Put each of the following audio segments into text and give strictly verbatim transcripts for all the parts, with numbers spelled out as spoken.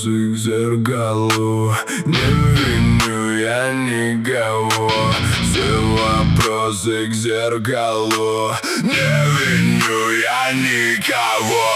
вопросы к зеркалу. Не виню я никого. Все вопросы к зеркалу. Не виню я никого.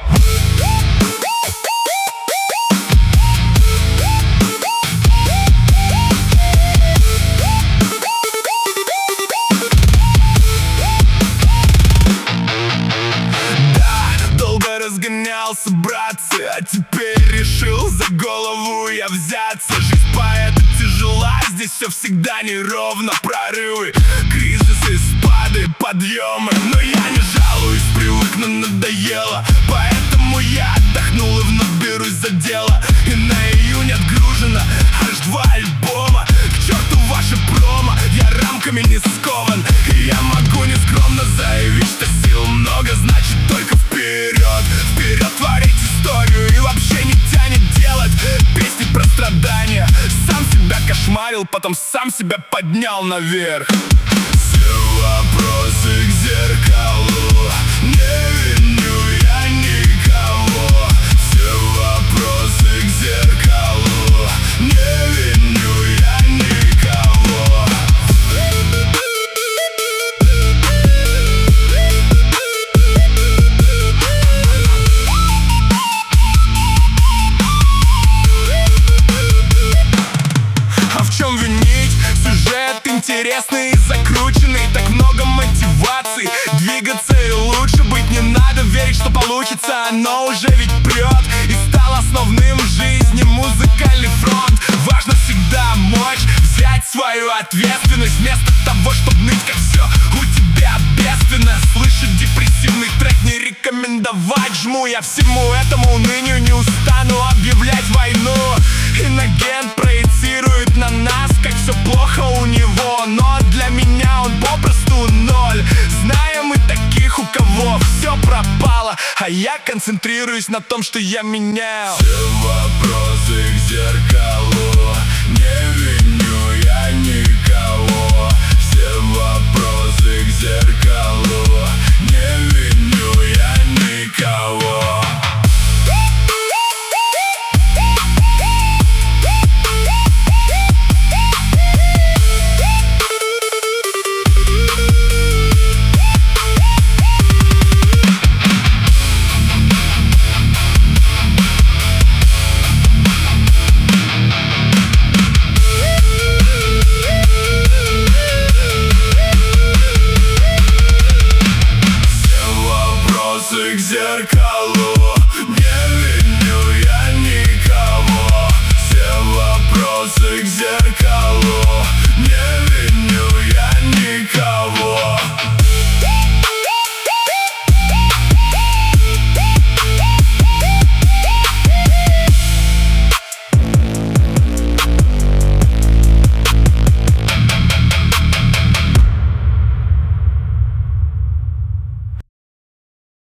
Разгонялся, братцы, а теперь решил за голову я взяться. Жизнь поэта тяжела, здесь все всегда неровно. Прорывы, кризисы, спады, подъемы. Но я не жалуюсь, привык, но надоело. Поэтому я отдохнул и вновь берусь за дело. И на июнь отгружено аж два альбома. К черту ваше промо, я рамками не скован. И я могу нескромно заявить, что сил много, значит только вперед. Вперед творить историю и вообще не тянет делать песни про страдания. Сам себя кошмарил, потом сам себя поднял наверх. Все вопросы к зеркалу. Не виню я никого. Все вопросы к зеркалу. Не виню я никого. Интересный и закрученный, так много мотиваций двигаться и лучше быть. Не надо верить, что получится, оно уже ведь прет и стал основным в жизни музыкальный фронт. Важно всегда мочь взять свою ответственность, вместо того, чтобы ныть, как все у тебя бедственно. Слышать депрессивный трек не рекомендовать. Жму я всему этому унынию, не устану объявлять войну. Инагент проецирует на нас, как все плохо у него, но для меня он попросту ноль. Знаем мы таких, у кого все пропало, а я концентрируюсь на том, что я меняю. Все вопросы к зеркалу. Не виню я никого. Все вопросы к зеркалу. Не виню я никого. К зеркалу. Не виню я никого. Все вопросы к зеркалу.